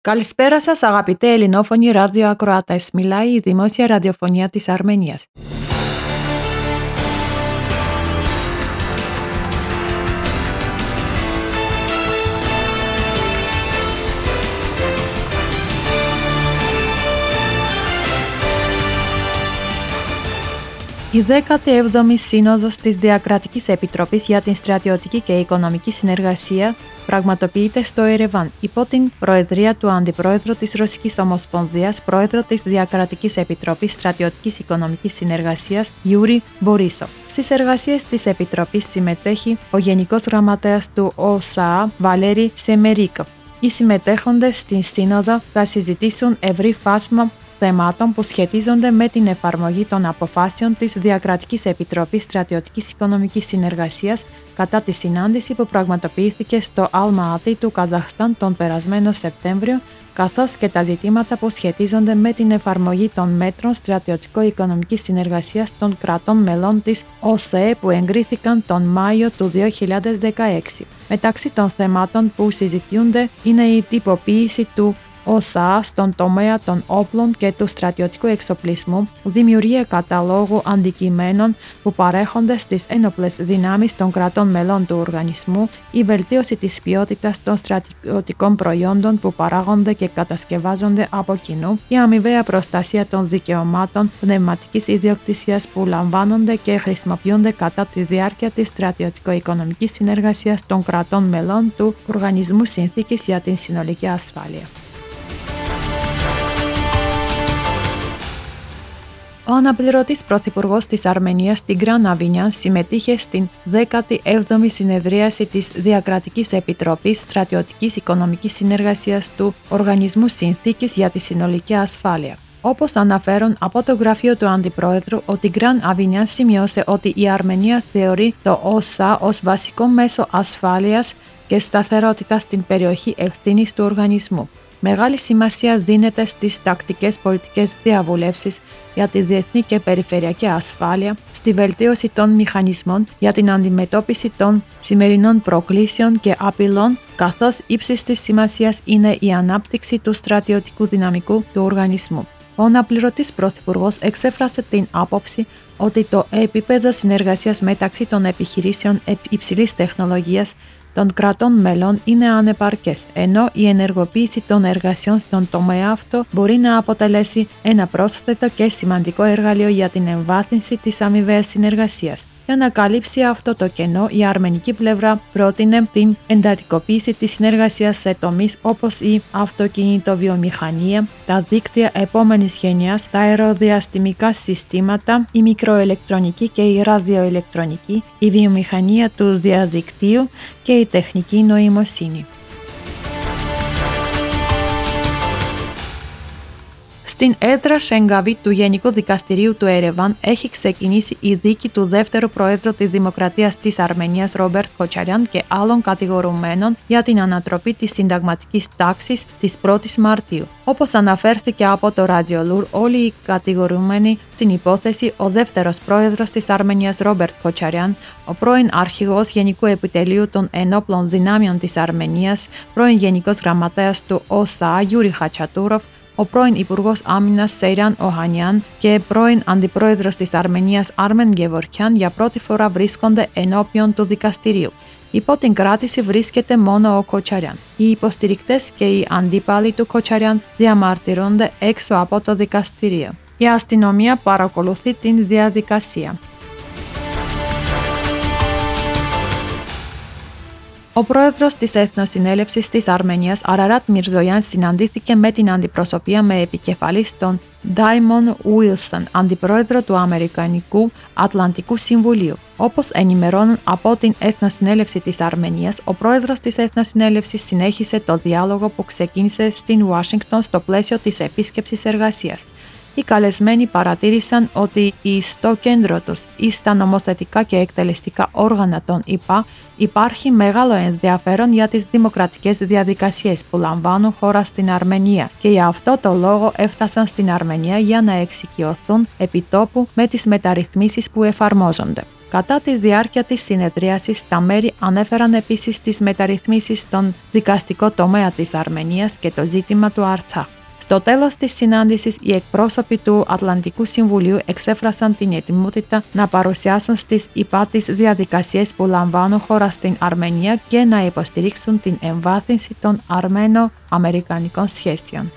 Καλησπέρα σας αγαπητέ ελληνόφωνοι ραδιοακροατές. Μιλάει η Δημόσια Ραδιοφωνία της Αρμενίας. Η 17η Σύνοδος της Διακρατικής Επιτροπής για την Στρατιωτική και Οικονομική Συνεργασία πραγματοποιείται στο Ερεβάν υπό την προεδρία του Αντιπρόεδρου της Ρωσικής Ομοσπονδίας, Πρόεδρο της Διακρατικής Επιτροπής Στρατιωτικής Οικονομικής Συνεργασίας Γιούρι Μπορίσοφ. Στις εργασίες της Επιτροπής συμμετέχει ο Γενικός Γραμματέας του ΟΣΑ Βαλέρη Σεμερίκοφ. Οι συμμετέχοντες στην Σύνοδο θα συζητήσουν ευρύ φάσμα θεμάτων που σχετίζονται με την εφαρμογή των αποφάσεων της Διακρατικής Επιτροπής Στρατιωτικής Οικονομικής Συνεργασίας κατά τη συνάντηση που πραγματοποιήθηκε στο Αλμάτι του Καζαχστάν τον περασμένο Σεπτέμβριο, καθώς και τα ζητήματα που σχετίζονται με την εφαρμογή των μέτρων στρατιωτικο-οικονομικής συνεργασίας των κρατών μελών της ΟΣΕ που εγκρίθηκαν τον Μάιο του 2016. Μεταξύ των θεμάτων που συζητιούνται είναι η τυποποίηση του ΟΣΑ στον τομέα των όπλων και του στρατιωτικού εξοπλισμού, δημιουργία καταλόγου αντικειμένων που παρέχονται στις ένοπλες δυνάμεις των κρατών μελών του οργανισμού, η βελτίωση της ποιότητας των στρατιωτικών προϊόντων που παράγονται και κατασκευάζονται από κοινού, η αμοιβαία προστασία των δικαιωμάτων πνευματικής ιδιοκτησίας που λαμβάνονται και χρησιμοποιούνται κατά τη διάρκεια της στρατιωτικο-οικονομικής συνεργασίας των κρατών μελών του Οργανισμού Συνθήκης για την Συνολική Ασφάλεια. Ο αναπληρωτής πρωθυπουργός της Αρμενίας, Τιγκράν Αβινιάν, συμμετείχε στην 17η συνεδρίαση της Διακρατικής Επιτροπής Στρατιωτικής Οικονομικής Συνεργασίας του Οργανισμού Συνθήκης για τη Συνολική Ασφάλεια. Όπως αναφέρουν από το γραφείο του Αντιπρόεδρου, ο Τιγκράν Αβινιάν σημειώσε ότι η Αρμενία θεωρεί το ΟΣΑ ως βασικό μέσο ασφάλειας και σταθερότητας στην περιοχή ευθύνης του οργανισμού. Μεγάλη σημασία δίνεται στις τακτικές πολιτικές διαβουλεύσεις για τη διεθνή και περιφερειακή ασφάλεια, στη βελτίωση των μηχανισμών για την αντιμετώπιση των σημερινών προκλήσεων και απειλών, καθώς ύψης της σημασίας είναι η ανάπτυξη του στρατιωτικού δυναμικού του οργανισμού. Ο αναπληρωτής πρωθυπουργός εξέφρασε την άποψη ότι το επίπεδο συνεργασίας μεταξύ των επιχειρήσεων υψηλής τεχνολογίας των κρατών μελών είναι ανεπαρκές, ενώ η ενεργοποίηση των εργασιών στον τομέα αυτό μπορεί να αποτελέσει ένα πρόσθετο και σημαντικό εργαλείο για την εμβάθυνση της αμοιβαίας συνεργασίας. Για να καλύψει αυτό το κενό, η αρμενική πλευρά πρότεινε την εντατικοποίηση της συνεργασίας σε τομείς όπως η αυτοκινητοβιομηχανία, τα δίκτυα επόμενης γενιάς, τα αεροδιαστημικά συστήματα, η μικροηλεκτρονική και η ραδιοηλεκτρονική, η βιομηχανία του διαδικτύου και η τεχνική νοημοσύνη. Στην έδρα Σενγκαβή του Γενικού Δικαστηρίου του Ερεβάν έχει ξεκινήσει η δίκη του δεύτερου Προέδρου της Δημοκρατίας της Αρμενίας Ρόμπερτ Κοτσαριάν και άλλων κατηγορουμένων για την ανατροπή της συνταγματικής τάξης της 1ης Μαρτίου. Όπως αναφέρθηκε από το Ραδιολούρ, όλοι οι κατηγορουμένοι στην υπόθεση, ο δεύτερος Πρόεδρος της Αρμενίας Ρόμπερτ Κοτσαριάν, ο πρώην Αρχηγός Γενικού Επιτελείου των Ενόπλων Δυνάμεων της Αρμενίας, πρώην Γενικός Γραμματέας του ΟΣΑ Γιούρι Χατσατούροφ, ο πρώην Υπουργός Άμυνας Σέιραν Οχανιάν και πρώην Αντιπρόεδρος της Αρμενίας Άρμεν Γεβορκιάν για πρώτη φορά βρίσκονται ενώπιον του δικαστηρίου. Υπό την κράτηση βρίσκεται μόνο ο Κοτσαριάν. Οι υποστηρικτές και οι αντίπαλοι του Κοτσαριάν διαμαρτυρούνται έξω από το δικαστήριο. Η αστυνομία παρακολουθεί την διαδικασία. Ο πρόεδρος της Εθνοσυνέλευσης της Αρμενίας, Αραράτ Μιρζογιάν, συναντήθηκε με την αντιπροσωπεία με επικεφαλής τον Ντάιμον Ουίλσον, αντιπρόεδρο του Αμερικανικού Ατλαντικού Συμβουλίου. Όπως ενημερώνουν από την Εθνοσυνέλευση της Αρμενίας, ο πρόεδρος της Εθνοσυνέλευσης συνέχισε το διάλογο που ξεκίνησε στην Ουάσιγκτον στο πλαίσιο της επίσκεψης εργασίας. Οι καλεσμένοι παρατήρησαν ότι στο κέντρο τους ή στα νομοθετικά και εκτελεστικά όργανα των ΗΠΑ υπάρχει μεγάλο ενδιαφέρον για τις δημοκρατικές διαδικασίες που λαμβάνουν χώρα στην Αρμενία και για αυτό το λόγο έφτασαν στην Αρμενία για να εξοικειωθούν επιτόπου με τις μεταρρυθμίσεις που εφαρμόζονται. Κατά τη διάρκεια της συνεδρίασης, τα μέρη ανέφεραν επίσης τις μεταρρυθμίσεις στον δικαστικό τομέα της Αρμενίας και το ζήτημα του Αρτσάχ. Στο τέλος της συνάντησης, οι εκπρόσωποι του Ατλαντικού Συμβουλίου εξέφρασαν την ετοιμότητα να παρουσιάσουν στις ΗΠΑ τις διαδικασίες που λαμβάνουν χώρα στην Αρμενία και να υποστηρίξουν την εμβάθυνση των αρμένο-αμερικανικών σχέσεων.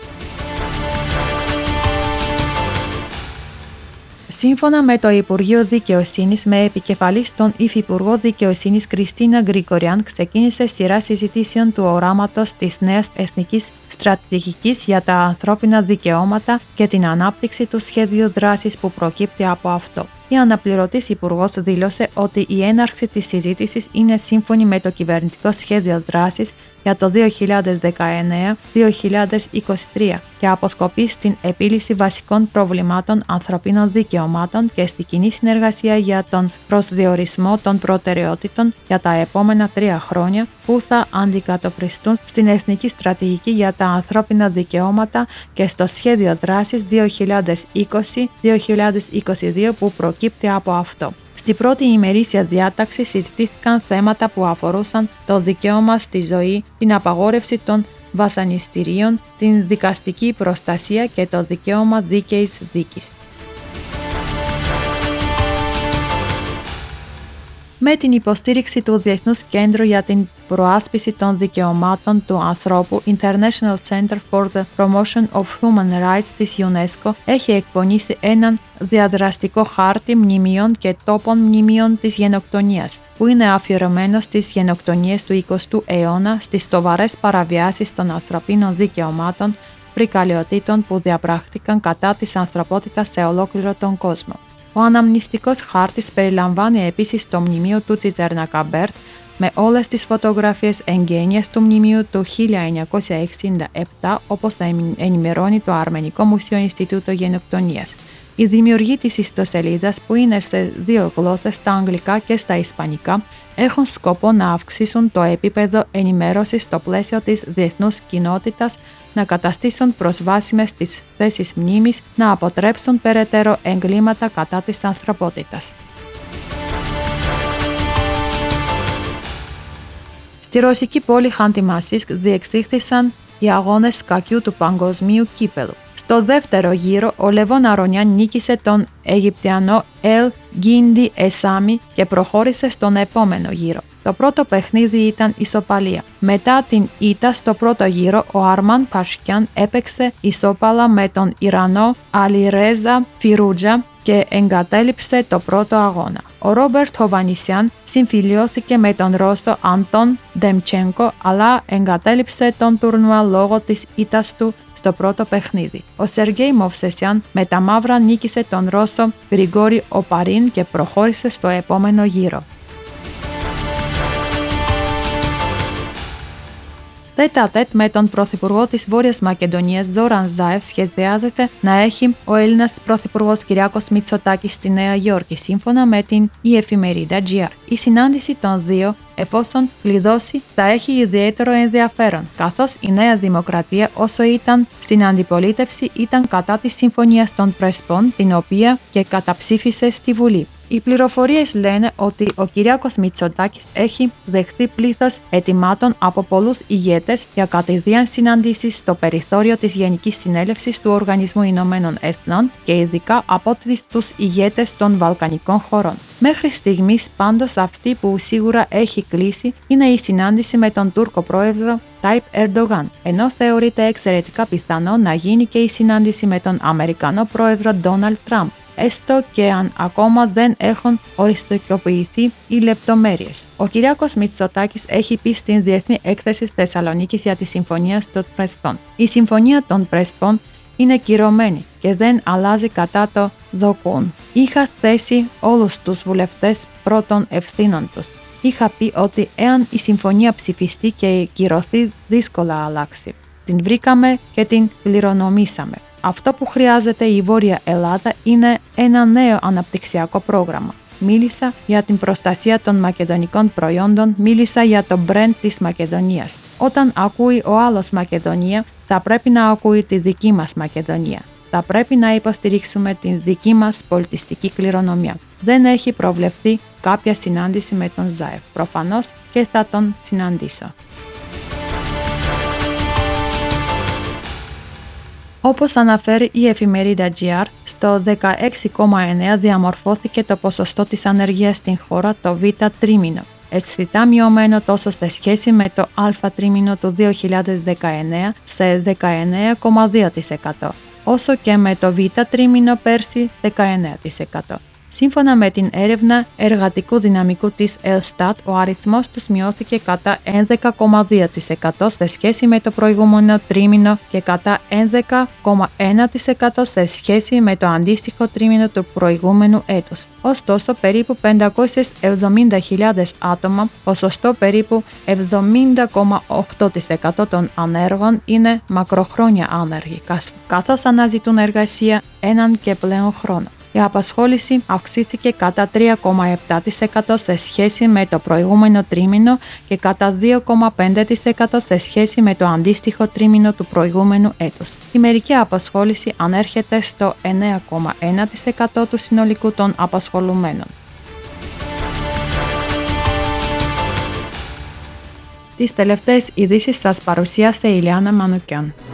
Σύμφωνα με το Υπουργείο Δικαιοσύνης, με επικεφαλής τον Υφυπουργό Δικαιοσύνης Κριστίνα Γκρικοριάν, ξεκίνησε σειρά συζητήσεων του οράματος της νέας εθνικής στρατηγικής για τα ανθρώπινα δικαιώματα και την ανάπτυξη του σχέδιου δράσης που προκύπτει από αυτό. Η αναπληρωτής υπουργός δήλωσε ότι η έναρξη της συζήτησης είναι σύμφωνη με το κυβερνητικό σχέδιο δράσης για το 2019-2023 και αποσκοπεί στην επίλυση βασικών προβλημάτων ανθρωπίνων δικαιωμάτων και στη κοινή συνεργασία για τον προσδιορισμό των προτεραιότητων για τα επόμενα 3 χρόνια που θα αντικατοπτριστούν στην Εθνική Στρατηγική για τα Ανθρώπινα Δικαιώματα και στο Σχέδιο Δράσης 2020-2022 που προκύπτει από αυτό. Στην πρώτη ημερήσια διάταξη συζητήθηκαν θέματα που αφορούσαν το δικαίωμα στη ζωή, την απαγόρευση των βασανιστήριων, την δικαστική προστασία και το δικαίωμα δίκαιης δίκης. Με την υποστήριξη του Διεθνούς Κέντρου για την Προάσπιση των Δικαιωμάτων του Ανθρώπου International Center for the Promotion of Human Rights της UNESCO έχει εκπονήσει έναν διαδραστικό χάρτη μνημείων και τόπων μνημείων της γενοκτονίας, που είναι αφιερωμένο στις γενοκτονίες του 20ου αιώνα, στις σοβαρές παραβιάσεις των ανθρωπίνων δικαιωμάτων, φρικαλαιοτήτων που διαπράχθηκαν κατά της ανθρωπότητας σε ολόκληρο τον κόσμο. Ο αναμνηστικός χάρτης περιλαμβάνει επίσης το μνημείο του Τσιτσέρνα Μπέρτ με όλες τις φωτογραφίες εγγένειας του μνημείου του 1967, όπως θα ενημερώνει το Αρμενικό Μουσείο Ινστιτούτο Γενοκτονίας. Οι δημιουργοί της ιστοσελίδας, που είναι σε 2 γλώσσες, στα αγγλικά και στα ισπανικά, έχουν σκοπό να αυξήσουν το επίπεδο ενημέρωσης στο πλαίσιο της διεθνούς κοινότητας, να καταστήσουν προσβάσιμες τις θέσεις μνήμης, να αποτρέψουν περαιτέρω εγκλήματα κατά της ανθρωπότητας. Στη ρωσική πόλη Χάντι-Μασίσκ διεξήχθησαν οι αγώνες σκακιού του παγκοσμίου κύπελου. Στο δεύτερο γύρο, ο Λεβόν Αρονιάν νίκησε τον Αιγυπτιανό Ελ Γκίντι Εσάμι και προχώρησε στον επόμενο γύρο. Το πρώτο παιχνίδι ήταν ισοπαλία. Μετά την ήττα στο πρώτο γύρο, ο Αρμάν Πασχιάν έπαιξε ισόπαλα με τον Ιρανό Αλιρέζα Φιρούτζα και εγκατέλειψε το πρώτο αγώνα. Ο Ρόμπερτ Χοβανισιάν συμφιλιώθηκε με τον Ρώσο Αντών Ντεμτσένκο, αλλά εγκατέλειψε τον τουρνουά λόγω της ήττας του στο πρώτο παιχνίδι. Ο Σεργέι Μοβσεσιάν με τα μαύρα νίκησε τον Ρώσο Γρηγόρι Οπαρίν και προχώρησε στο επόμενο γύρο. Τέτα-τέτ με τον Πρωθυπουργό της Βόρειας Μακεδονίας Ζόραν Ζάεφ σχεδιάζεται να έχει ο Έλληνας Πρωθυπουργός Κυριάκος Μητσοτάκης στη Νέα Υόρκη, σύμφωνα με την εφημερίδα GR. Η συνάντηση των δύο, εφόσον κλειδώσει, θα έχει ιδιαίτερο ενδιαφέρον, καθώς η Νέα Δημοκρατία, όσο ήταν στην αντιπολίτευση, ήταν κατά της Συμφωνίας των Πρεσπών, την οποία και καταψήφισε στη Βουλή. Οι πληροφορίες λένε ότι ο Κυριάκος Μητσοτάκης έχει δεχθεί πλήθος αιτημάτων από πολλούς ηγέτες για κατηδίαν συναντήσεις στο περιθώριο της Γενικής Συνέλευσης του Οργανισμού Ηνωμένων Εθνών και ειδικά από τους ηγέτες των Βαλκανικών χωρών. Μέχρι στιγμής πάντως αυτή που σίγουρα έχει κλείσει είναι η συνάντηση με τον Τούρκο πρόεδρο Τάιπ Ερντογάν, ενώ θεωρείται εξαιρετικά πιθανό να γίνει και η συνάντηση με τον Αμερικανό πρόεδρο Ντόναλντ Τραμπ, έστω και αν ακόμα δεν έχουν οριστικοποιηθεί οι λεπτομέρειες. Ο Κυριάκος Μητσοτάκης έχει πει στην Διεθνή Έκθεση Θεσσαλονίκης για τη Συμφωνία των Πρεσπών. Η Συμφωνία των Πρεσπών είναι κυρωμένη και δεν αλλάζει κατά το δοκούν. Είχα θέσει όλους τους βουλευτές πρώτων ευθύνων τους. Είχα πει ότι εάν η συμφωνία ψηφιστεί και κυρωθεί, δύσκολα αλλάξει. Την βρήκαμε και την κληρονομήσαμε. Αυτό που χρειάζεται η Βόρεια Ελλάδα είναι ένα νέο αναπτυξιακό πρόγραμμα. Μίλησα για την προστασία των μακεδονικών προϊόντων, μίλησα για το brand της Μακεδονίας. Όταν ακούει ο άλλος Μακεδονία, θα πρέπει να ακούει τη δική μας Μακεδονία. Θα πρέπει να υποστηρίξουμε την δική μας πολιτιστική κληρονομιά. δεν έχει προβλεφθεί κάποια συνάντηση με τον Ζάεφ. Προφανώς και θα τον συναντήσω. Όπως αναφέρει η εφημερίδα GR, στο 16,9 διαμορφώθηκε το ποσοστό της ανεργίας στην χώρα το Β τρίμηνο, αισθητά μειωμένο τόσο σε σχέση με το Α τρίμηνο του 2019 σε 19,2%, όσο και με το Β τρίμηνο πέρσι 19%. Σύμφωνα με την έρευνα εργατικού δυναμικού της Elstat, ο αριθμός τους μειώθηκε κατά 11,2% σε σχέση με το προηγούμενο τρίμηνο και κατά 11,1% σε σχέση με το αντίστοιχο τρίμηνο του προηγούμενου έτους. Ωστόσο, περίπου 570.000 άτομα, ποσοστό περίπου 70,8% των ανέργων είναι μακροχρόνια άνεργοι, καθώς αναζητούν εργασία έναν και πλέον χρόνο. Η απασχόληση αυξήθηκε κατά 3,7% σε σχέση με το προηγούμενο τρίμηνο και κατά 2,5% σε σχέση με το αντίστοιχο τρίμηνο του προηγούμενου έτους. Η μερική απασχόληση ανέρχεται στο 9,1% του συνολικού των απασχολουμένων. Τις τελευταίες ειδήσεις σας παρουσίασε η Ηλιάνα Μανουκιάν.